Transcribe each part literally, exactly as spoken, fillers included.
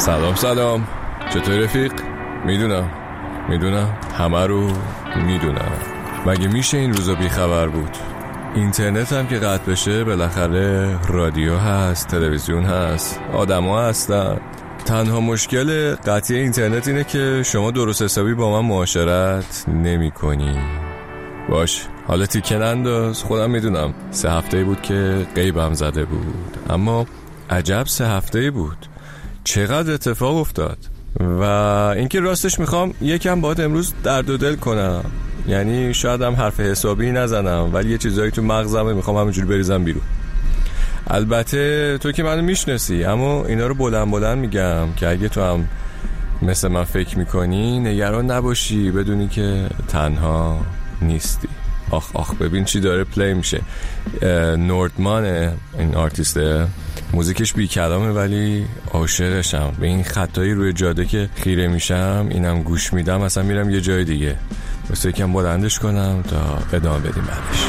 سلام سلام، چطور رفیق؟ میدونم میدونم همه رو میدونم. مگه میشه این روزا بی خبر بود؟ اینترنت هم که قطع بشه بالاخره رادیو هست، تلویزیون هست، آدم ها هستن. تنها مشکل قطعی اینترنت اینه که شما درست حسابی با من معاشرت نمی کنی. باش، حالا تیکه ننداز، خودم میدونم سه هفته بود که غیبم زده بود، اما عجب سه هفته بود، چقدر اتفاق افتاد. و اینکه راستش میخوام یکم باهات امروز درد و دل کنم، یعنی شاید هم حرف حسابی نزنم ولی یه چیزایی تو مغزمه میخوام همینجوری بریزم بیرون. البته تو که منو میشناسی، اما اینا رو بلند بلند میگم که اگه تو هم مثل من فکر میکنی نگران نباشی، بدونی که تنها نیستی. آخ آخ ببین چی داره پلی میشه. نوردمانه این آرتیسته، موزیکش بی کلامه ولی عاشقشم. به این خطایی روی جاده که خیره میشم اینم گوش میدم، اصلا میرم یه جای دیگه. بس یکم بلندش کنم تا ادامه بدیم بعدش.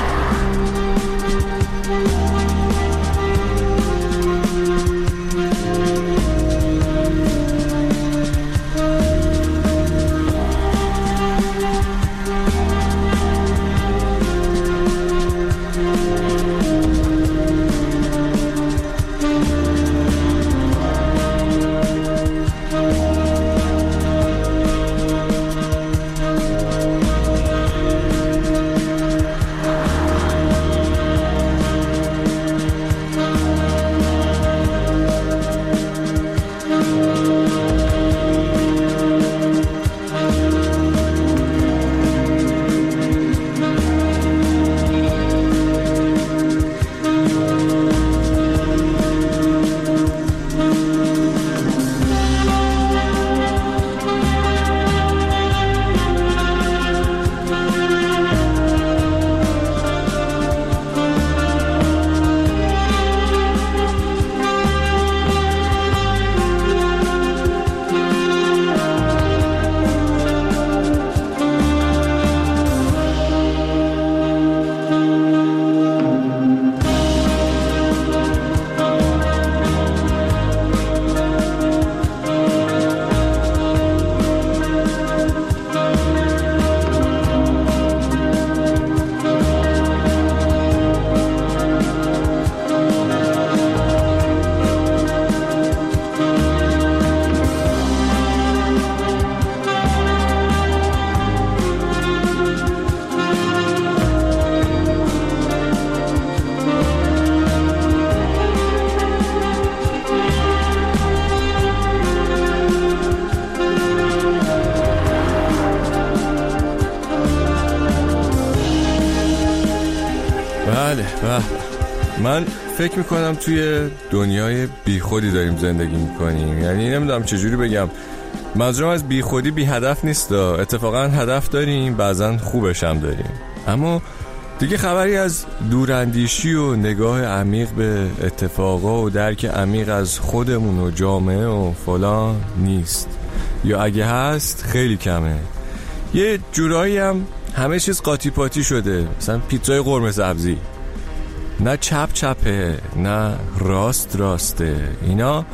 بله بله، من فکر میکنم توی دنیای بیخودی داریم زندگی میکنیم. یعنی نمیدونم چجوری بگم، منظورم از بیخودی بی هدف نیست، اتفاقا هدف داریم، بعضا خوبش هم داریم، اما دیگه خبری از دوراندیشی و نگاه عمیق به اتفاقا و درک عمیق از خودمون و جامعه و فلان نیست، یا اگه هست خیلی کمه. یه جورایی هم همه چیز قاطی پاتی شده، مثلا پیتزای قرمه سبزی نه چپ چپه نه راست راسته. اینا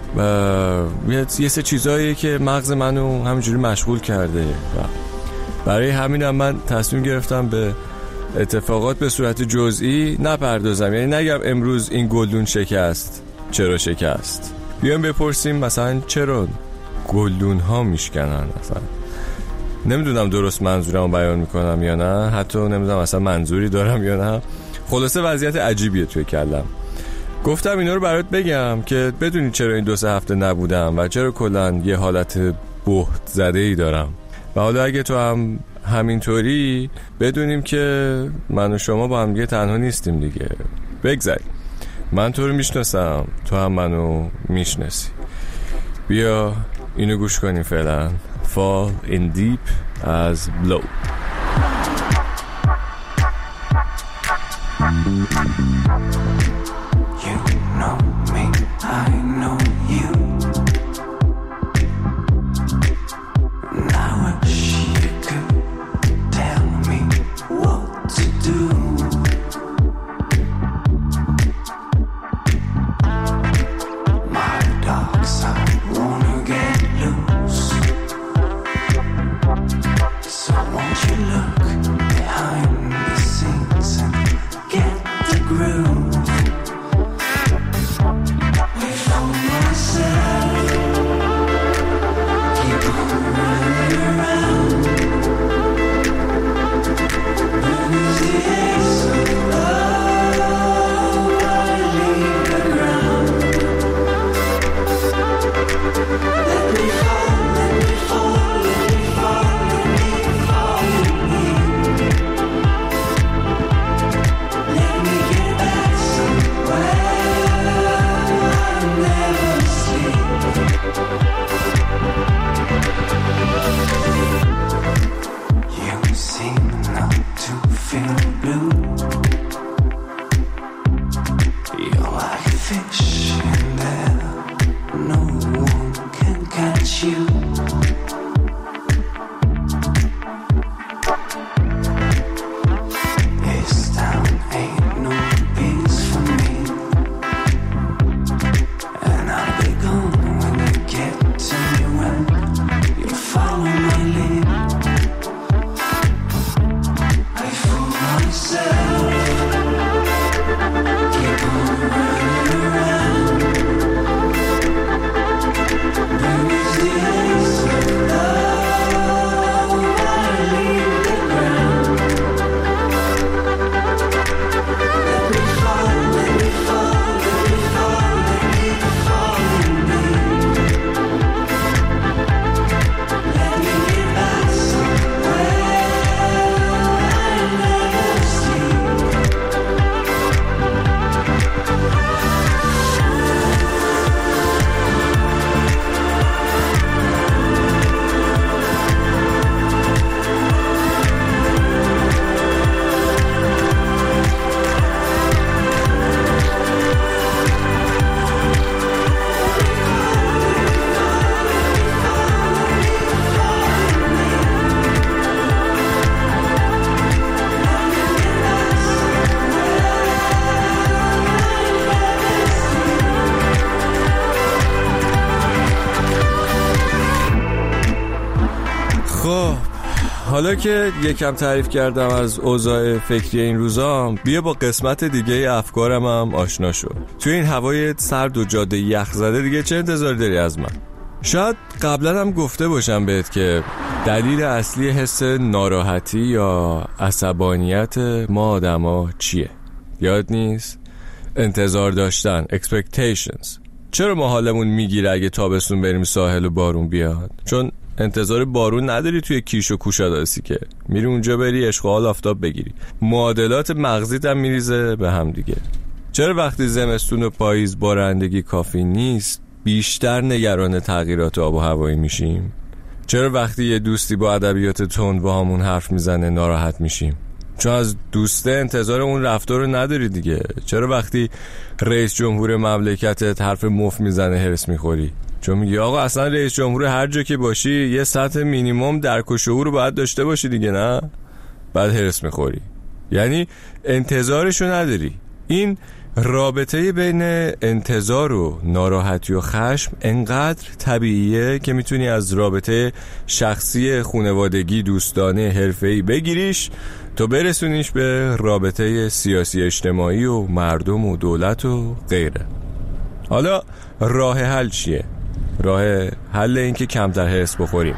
یه سه چیزاییه که مغز منو همینجوری مشغول کرده و برای همینم من تصمیم گرفتم به اتفاقات به صورت جزئی نپردازم. یعنی نگم امروز این گلدون شکست، چرا شکست، بیایم بپرسیم مثلا چرا گلدون ها میشکنن. مثلا نمیدونم درست منظورمو بیان میکنم یا نه، حتی نمیدونم اصلا منظوری دارم یا نه. خلاصه وضعیت عجیبیه توی کلم. گفتم اینا رو برات بگم که بدونی چرا این دو سه هفته نبودم و چرا کلن یه حالت بهت زده ای دارم. و حالا اگه تو هم همینطوری بدونیم که من و شما با هم دیگه تنها نیستیم دیگه. بگذاریم، من تو رو میشناسم، تو هم منو میشناسی. بیا اینو گوش کنیم فعلا. Fall in deep as blow. You know me, I know you. Now I wish you could tell me what to do. My dark side wanna you. This town ain't no peace for me, and I'll be gone when you get to me, when you follow my lead. I fool myself, keep on running around. These days of love, I leave the ground. Let me fall, let me fall, let me fall, let me fall in me. Let me get back somewhere I never see. خب حالا که یکم تعریف کردم از اوضاع فکری این روزام، بیا با قسمت دیگه افکارم هم آشنا شو. توی این هوای سرد و جاده یخ زده دیگه چه انتظار داری از من؟ شاید قبلا هم گفته باشم بهت که دلیل اصلی حس ناراحتی یا عصبانیت ما آدما چیه؟ یاد نیست؟ انتظار داشتن، expectations. چرا ما حالمون میگیره اگه تابستون بریم ساحل و بارون بیاد؟ چون انتظار بارون نداری توی کیش و کوشاداسی، که میری اونجا بری عشق و حال آفتاب بگیری. معادلات مغزیت هم میریزه به هم دیگه. چرا وقتی زمستون و پاییز بارندگی کافی نیست بیشتر نگران تغییرات آب و هوایی میشیم؟ چرا وقتی یه دوستی با ادبیات تند با همون حرف میزنه ناراحت میشیم؟ چون از دوسته انتظار اون رفتار رو نداری دیگه. چرا وقتی رئیس جمهور مملکتت حرف مفت میزنه هرس میخوری؟ چون میگی آقا اصلا رئیس جمهور هر جا که باشی یه سطح مینیمم درک و شعور رو باید داشته باشی دیگه، نه؟ بعد هرس میخوری. یعنی انتظارشو نداری. این رابطه بین انتظار و ناراحتی و خشم انقدر طبیعیه که میتونی از رابطه شخصی، خانوادگی، دوستانه، حرفه‌ای بگیریش تا برسونیش به رابطه سیاسی اجتماعی و مردم و دولت و غیره. حالا راه حل چیه؟ راه حل این که کمتر هرس بخوریم.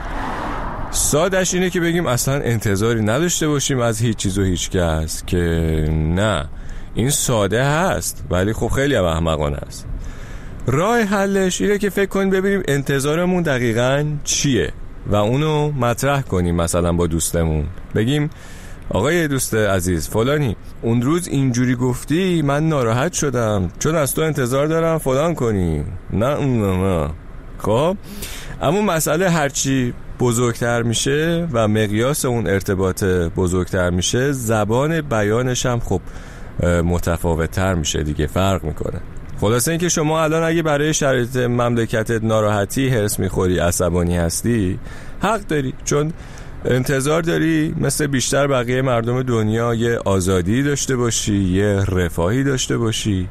سادش اینه که بگیم اصلا انتظاری نداشته باشیم از هیچ چیز و هیچ کس، که نه، این ساده هست ولی خب خیلی هم احمقانه است. راه حلش اینه که فکر کنیم ببینیم انتظارمون دقیقاً چیه و اونو مطرح کنیم. مثلا با دوستمون بگیم آقای دوست عزیز فلانی، اون روز اینجوری گفتی من ناراحت شدم چون از تو انتظار دارم فلان کنی. نه نه. خب اما مسئله هرچی بزرگتر میشه و مقیاس اون ارتباط بزرگتر میشه، زبان بیانش هم خب متفاوت‌تر میشه دیگه، فرق میکنه. خلاصه این که شما الان اگه برای شرایط مملکتت ناراحتی، هرس میخوری، عصبانی هستی، حق داری، چون انتظار داری مثل بیشتر بقیه مردم دنیا یه آزادی داشته باشی، یه رفاهی داشته باشی.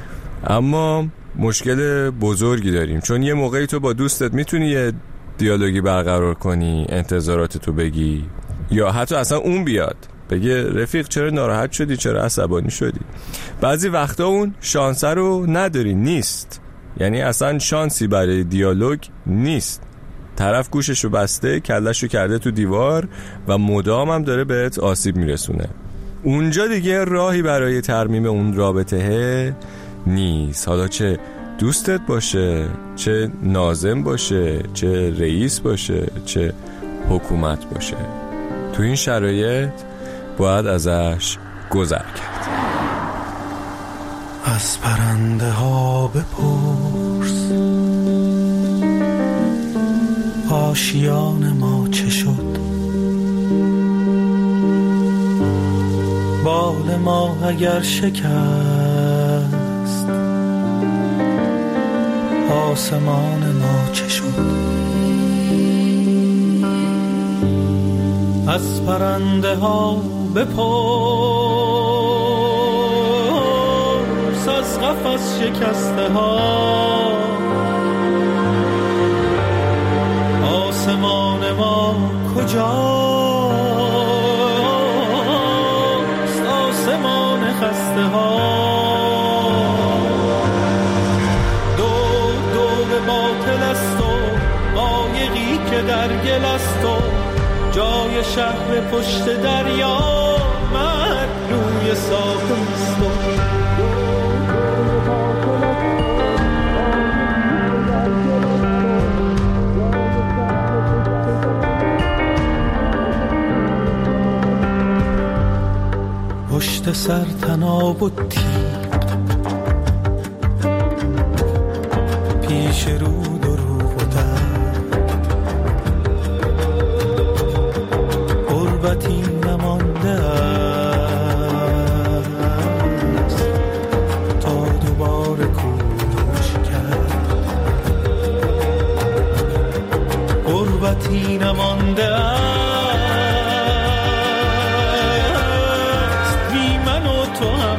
اما مشکل بزرگی داریم، چون یه موقعی تو با دوستت میتونی یه دیالوگی برقرار کنی، انتظاراتتو بگی، یا حتی اصلا اون بیاد بگه رفیق چرا ناراحت شدی، چرا عصبانی شدی. بعضی وقتا اون شانس رو نداری، نیست. یعنی اصلا شانسی برای دیالوگ نیست. طرف گوششو بسته، کلشو کرده تو دیوار و مدام هم داره بهت آسیب میرسونه. اونجا دیگه راهی برای ترمیم اون رابطه نیست. حالا چه دوستت باشه، چه ناظم باشه، چه رئیس باشه، چه حکومت باشه، تو این شرایط باید ازش گذر کرد. از پرنده ها بپرس آشیان ما چه شد، بال ما اگر شکست آسمان ما چه شد. از پرنده ها بپرس، از قفس شکسته ها آسمان ما کجاست، آسمان خسته ها دور دور باطل است و قایقی که در گل است و جای شهر پشت دریا من روی ساحل است و پشت سر تناب و تیغ پیش رو دروغ و درد غربتی نمانده است تا دوباره کوش کرد، غربتی نمانده است تو هم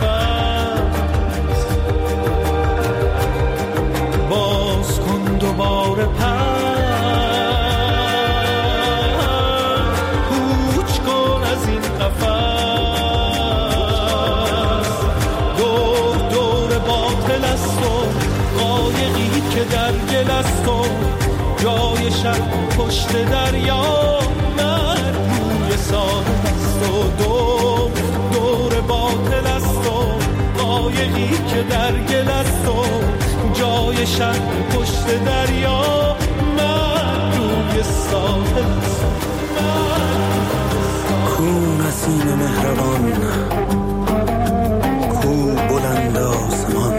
نفس، باز کن دوباره پر کوچ کن از این قفس، دور دور باطل است و قایقی که در گل است و جای شب پشت دریا من روی ساحل است و دور دور باطل است و قایقی که در گل است و جای شب پشت دریا من روی ساحل است. کو نسیم مهربان، کو بلند آسمان،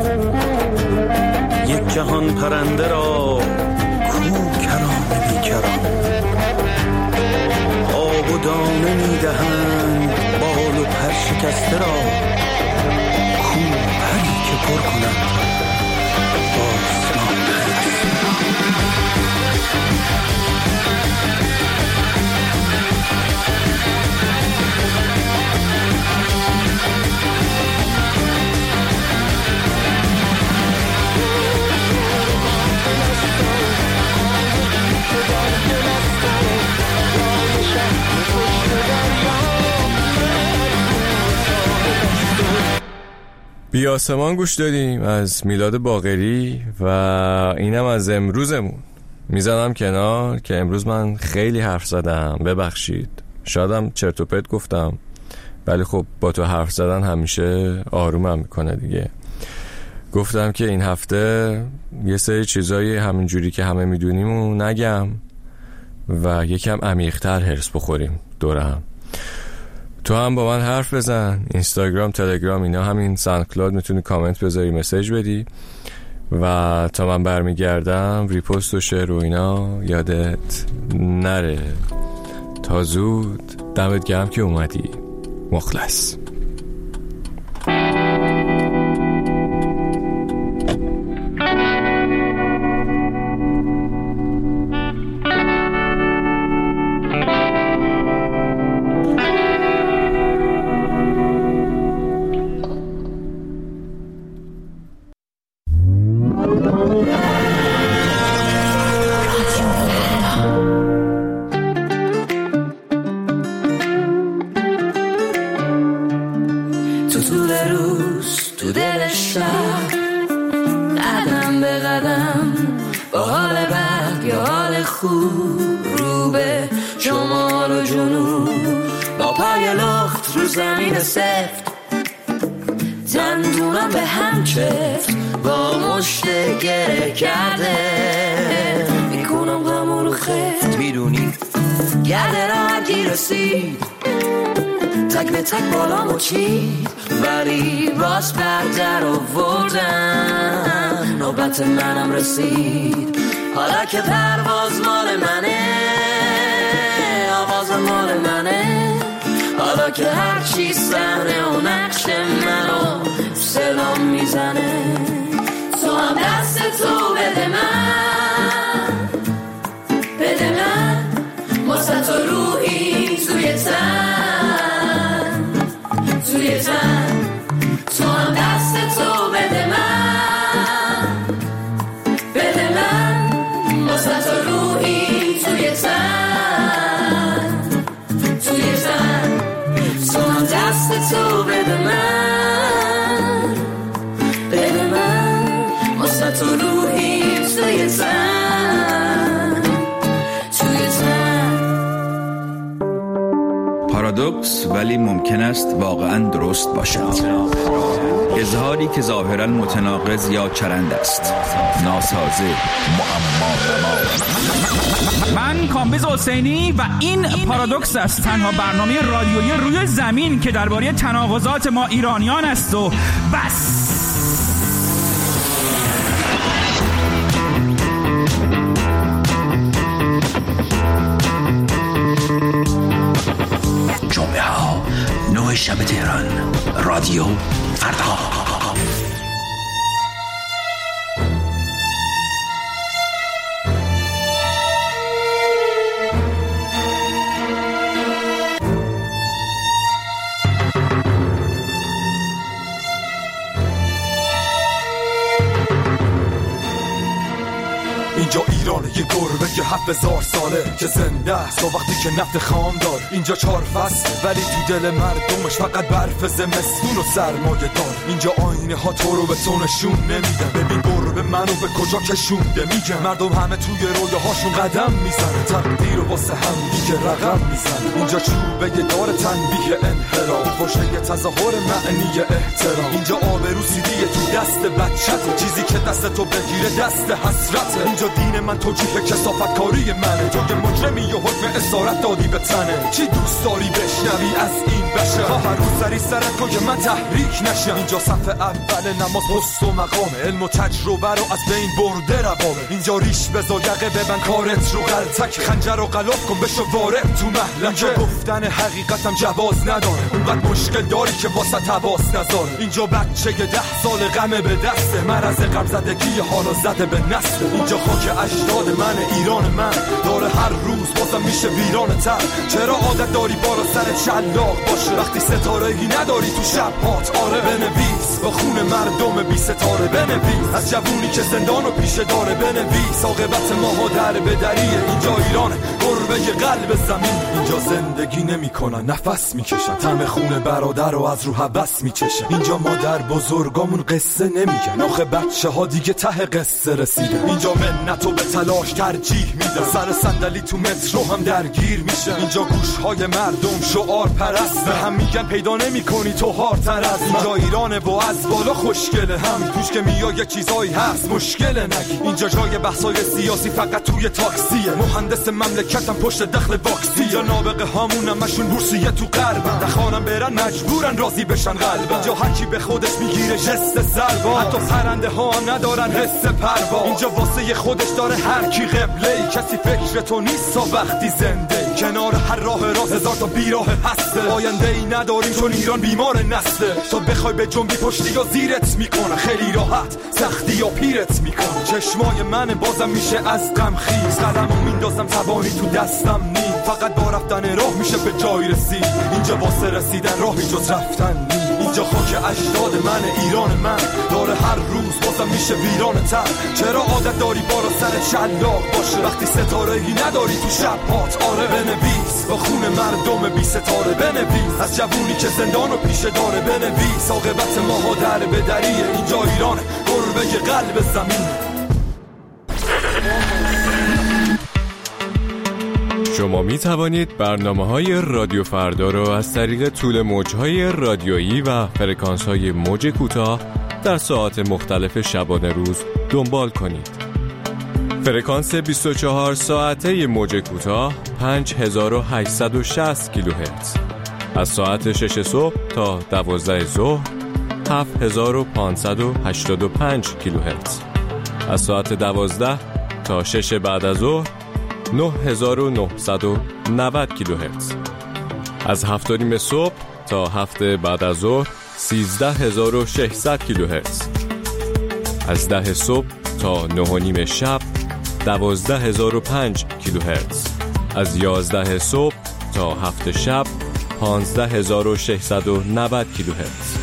یک جهان پرنده را کو کرام بی کرام، آب و دانه می دهند بال و پر شکسته را، کو پری که پر کند آسمان. بی آسمان گوش دادیم از میلاد باقری و اینم از امروزمون. میزنم کنار که امروز من خیلی حرف زدم، ببخشید، شایدم چرت و پرت گفتم، ولی خب با تو حرف زدن همیشه آرومم میکنه دیگه. گفتم که این هفته یه سری چیزایی همینجوری که همه میدونیم و نگم و یکم عمیق‌تر هرس بخوریم دور هم. تو هم با من حرف بزن، اینستاگرام، تلگرام، اینا، همین ساندکلاود میتونی کامنت بذاری، مسیج بدی و تا من برمیگردم ریپوست و شیر و اینا یادت نره. تا زود، دمت گرم که اومدی. مخلص. تو طول روز تو دل شب، قدم به قدم با حال بد یا حال خوب، رو به شمال و جنوب، با پای لخت رو زمین سفت، دندونم به هم چفت، با مشت گره کرده میکنم غم رو خفت. میدونی گرده را گیر رسید، تک به تک بالامو چید، ولی باز بر در آوردم، نوبت منم رسید. حالا که پرواز مال منه، آواز مال منه، حالا که هرچی صحنه و نقش منو صدام میزنه، تو هم دست تو بده من، بده من واسه تو روحی ولی ممکن است واقعاً درست باشد. اظهاری که ظاهراً متناقض یا چرند است. ناسازه، معما. من کامبیز حسینی و این پارادوکس است، تنها برنامه رادیویی روی زمین که درباره تناقضات ما ایرانیان است و بس. جمعه ها نه شب تهران، رادیو فردا. اینجا ایرانه، یه گربه که هفت هزار ساله که زنده است تا وقتی که نفت خام دار. اینجا چهار فصل ولی تو دل مردمش فقط برف زمستون و سرمایه دار. اینجا آینه ها تو رو به تو نشون نمیدن. ببین گربه منو به کجا کشونده میگن. مردم همه توی رویاهاشون قدم میزنن، تقدیر و واسه هم دیگه رقم میزنن. اینجا چوبه دار تنبیه انحراف، فشنگ تظاهر معنی احترام. اینجا آبرو سیدیه تو دست بچته، چیزی که دست تو بگیره دست حسرته. اینجا دین من توجیه کثافت کاری منه، تو که مجرمی و حکم اسارت دادی به تنه. چی دوست داری بشنوی از این بشه؟ تا هر روز سری سرت کن که من تحریک نشم. اینجا صف اول نماز پست و مقامه، علم و تجربه رو از بین برده روابه. اینجا ریش بزا یقه ببن کارت رو غلطک، خنجر رو غلاف کن بشو وارد تو محلکه. اینجا گفتن حقیقتم جواز نداره، اونقدر مشکل داری که واسه تباس نذاره. اینجا بچه ده سال غمه به دسته، مرض غم زدگی حالا زده به نسل. اینجا خاک اجداد من، ایران من داره هر روز بازم میشه ویران تر. چرا عادت داری بالا سر شلاق باشه وقتی ستاره ای نداری تو شب هات؟ آره بنویس با خون مردم بی ستاره، بنویس از جوونی که زندان و پیشه داره، بنویس عاقبت ماها در بدریه. اینجا ایرانه، گربه قلب زمین. اینجا زندگی نمیکنن، نفس میکشن، طعم خون برادر رو از رو حبس میچشن. اینجا مادر بزرگامون قصه نمیگن، آخه بچه ها دیگه ته قصه رسیدن. اینجا منتو به تلاش ترجیح میدن، سر صندلی تو مترو هم درگیر میشه. اینجا گوشهای مردم شعار پرست، به هم میگن پیدا نمیکنی تو هارتر از. اینجا ایرانه و از بالا خوشگله، هم توش که میای یه چیزایی هست مشکله نگی. اینجا جای بحثای سیاسی فقط توی تاکسیه، مهندس مملکتم پشت دخل واکسی. یا نابغه هامون همشون بورسیه تو غربن، نخوانم برن مجبورن راضی بشن قلبن. اینجا هر کی به خودش میگیره جست سربا، حتی پرنده ها هم ندارن حس پروا. اینجا واسه خودش داره هر کی قبله، کسی فکر تو نیست تا وقتی زنده. کنار هر راه راست هزار تا بیراه هسته، آینده ای نداری چون ایران بیمار نسله. تو بخوای به جنبی پشتی یا زیرت میکنه، خیلی راحت سختی یا پیرت میکنه. چشمای من بازم میشه از غم خیز، قلمو میندازم توانی تو دستم نی، فقط با رفتن راه میشه به جای رسید. اینجا واسه رسیدن راهی جز رفتن نی. اینجا خاک اجداد من، ایران من داره هر روز بازم میشه ویران تر. چرا عادت داری بالا سر شلاق باشه وقتی ستاره ای نداری تو شب هات؟ آره بنویس با خون مردم بی ستاره، بنویس از جوونی که زندان و پیشه داره، بنویس عاقبت ماها در بدریه. اینجا ایران، گربه قلب زمین. شما می توانید برنامه‌های رادیو فردا را از طریق طول موج‌های رادیویی و فرکانس‌های موج کوتاه در ساعات مختلف شبانه روز دنبال کنید. فرکانس بیست و چهار ساعته موج کوتاه پنج هزار و هشتصد و شصت کیلوهرتز، از ساعت شش صبح تا دوازده ظهر هفت هزار و پانصد و هشتاد و پنج کیلوهرتز، از ساعت دوازده تا شش بعد از ظهر نه هزار و نهصد و نود کیلوهرتز، از هفت و نیم صبح تا هفت بعد از ظهر سیزده هزار و ششصد کیلوهرتز، از ده صبح تا نه و نیم شب دوازده هزار و پنج کیلوهرتز، از یازده صبح تا هفت شب پانزده هزار و ششصد و نود کیلوهرتز.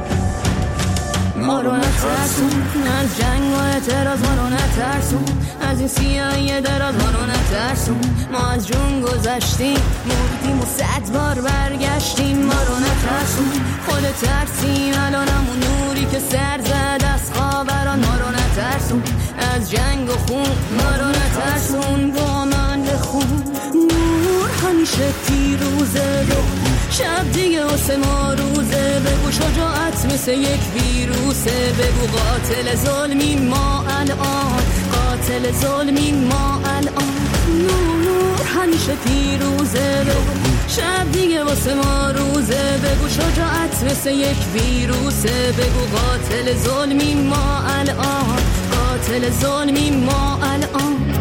ما رو نترسون از جنگ و اعتراض، ما رو نترسون از این سیاهی دراز ما رو نترسون، ما از جون گذشتیم مردیم و صد بار برگشتیم، ما رو نترسون خود ترسیم الانمون نوری که سر زد از خاوران، ما رو نترسون از جنگ و خون، ما رو نترسون با من بخون، نور همیشه پیروزه رو شب دیگه واسه ما روزه، بگو شجاعت مثل یک ویروسه، بگو قاتل ظلمی ما الان، قاتل ظلمی ما الان، نور همیشه پیروزه، بگو شب دیگه واسه ما روزه، بگو شجاعت مثل یک ویروسه، بگو قاتل ظلمی ما الان، قاتل ظلمی ما الان،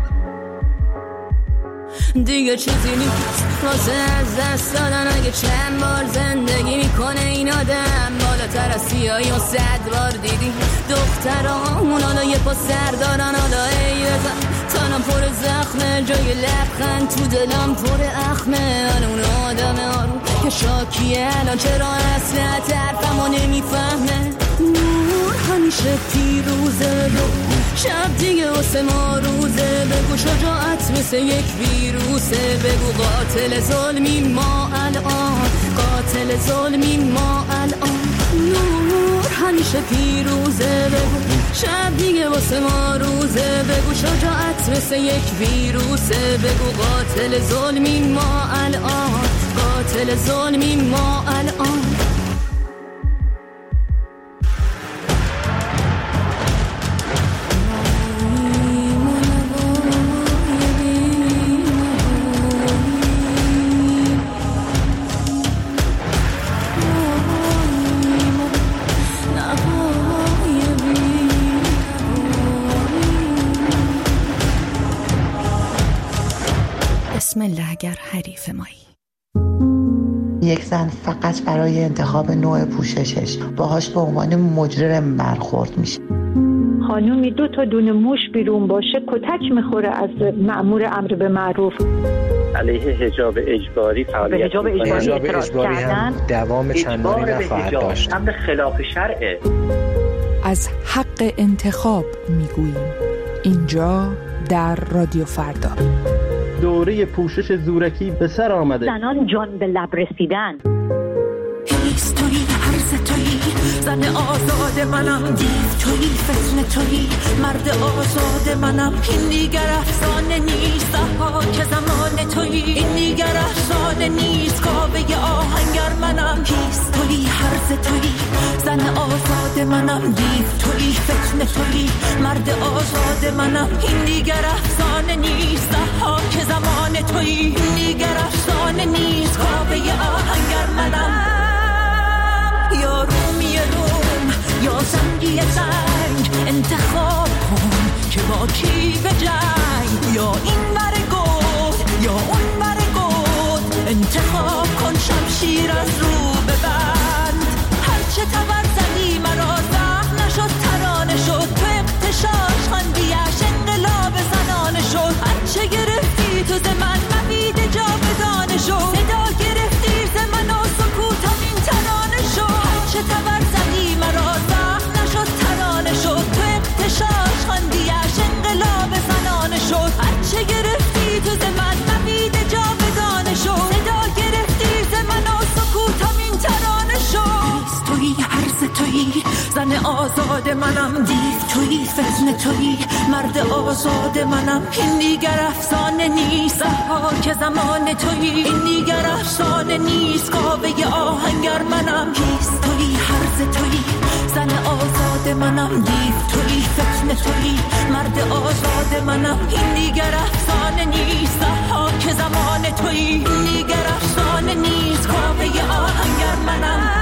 دیگه چیزی نیست واسه از دست دادن، اگه چند بار زندگی میکنه این آدم، بالاتر از سیاهی و صد بار دیدی دخترامون حالا یه پا سر دارن، حالا ای بزن تنم پر زخمه، جای لبخند تو دلم پر اخمه، حالا اون آدم آروم که شاکیه الان چرا اصلا طرفمو نمیفهمه، نور همیشه پیروزه رو شب دیگه واسه ما روزه، بگو شجاعت مثل یک ویروسه، بگو قاتل ظلمی ما الان، قاتل ظلمی ما الان، نور همیشه پیروزه، بگو شب دیگه واسه ما روزه، بگو شجاعت مثل یک ویروسه، بگو قاتل ظلمی ما الان، قاتل ظلمی ما الان. بسم الله اگر حریف مایی. یک زن فقط برای انتخاب نوع پوششش باهاش به عنوان مجرم برخورد میشه. خانومی دو تا دونه موش بیرون باشه کتک میخوره از مأمور امر به معروف. علیه حجاب اجباری فعالیت به حجاب اجباری, اجباری هم دوام چندانی نخواهد داشت. امر خلاف شرعه. از حق انتخاب میگوییم اینجا در رادیو فردا. دوره پوشش زورکی به سر آمده. زنان جان به لب رسیدن. هیست تویی هرز تویی زن آزاد منم، دیو تویی فتنه تویی مرد آزاد منم، این دیگر افسانه نیست ها که زمان تویی، این دیگر افسانه نیست کاوه آهنگر منم، هیست تویی هرز تویی زن آزاد منم، دیو تویی فتنه تویی مرد آزاد منم، این دیگر افسانه نیست ها که زمان تویی، این دیگر افسانه نیست کاوه آهنگر منم، یا رومی روم یا زنگی زنگ انتخاب کن که با کی به جنگ، یا این بر گود یا اون بر گود انتخاب کن، شمشیر از رو ببند، هرچه تبر زدی مرا زخم نشد ترانه شد، تو اقتشاش خاندیش انقلاب زنانه شد، هرچه گرفتی تو ز من مبید جا بدانه شد، صدا گرفتی ز من و سکوتم این ترانه شد، چه تبر زدی مرا زخم نشد ترانه شد، تو اقتشاش خاندیش انقلاب زنانه شد، هرچه گرفتی تو ز من مبید جا بدانه شد، صدا گرفتی ز من و سکوتم این ترانه شد، تویی عرض تویی زن آزاد منم، دیو تویی فتنه تویی مرد آزاد منم، این دیگر افسانه نیست ها که زمان تویی، این دیگر افسانه نیست کاوه آهنگر منم، هیست تویی هرز تویی زن آزاد منم، دیو تویی فتنه تویی مرد آزاد منم، این دیگر افسانه نیست ها که زمان تویی، این دیگر افسانه نیست کاوه آهنگر منم.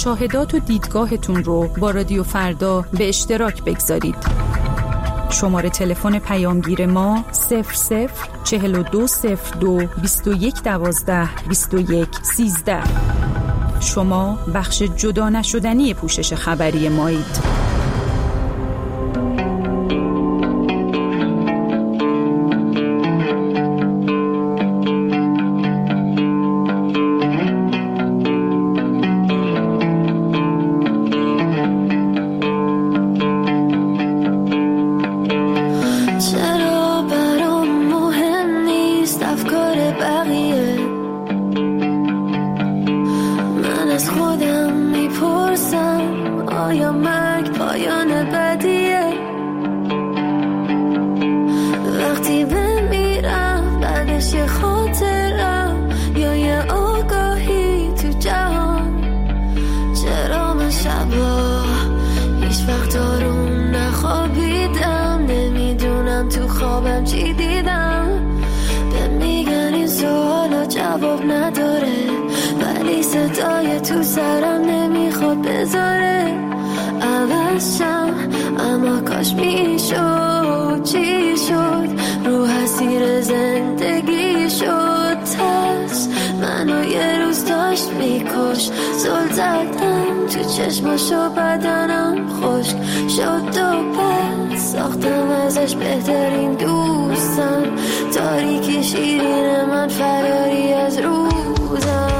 مشاهدات و دیدگاهتون رو با رادیو فردا به اشتراک بگذارید. شماره تلفن پیامگیر ما صفر صفر چهل و دو صفر دو بیست و یک دوازده بیست و یک سیزده. شما بخش جدا نشدنی پوشش خبری مایید. صدای تو سرم نمیخواد بذاره عوض شم، اما کاش میشد. چی شد؟ رو اسیر زندگی شد. ترس منو یه روز داشت میکش. زل زدم تو چشماشو، بدنم خشک شد و پس ساختم ازش بهترین دوستم. تاریکی شیرین من، فراری از روزم.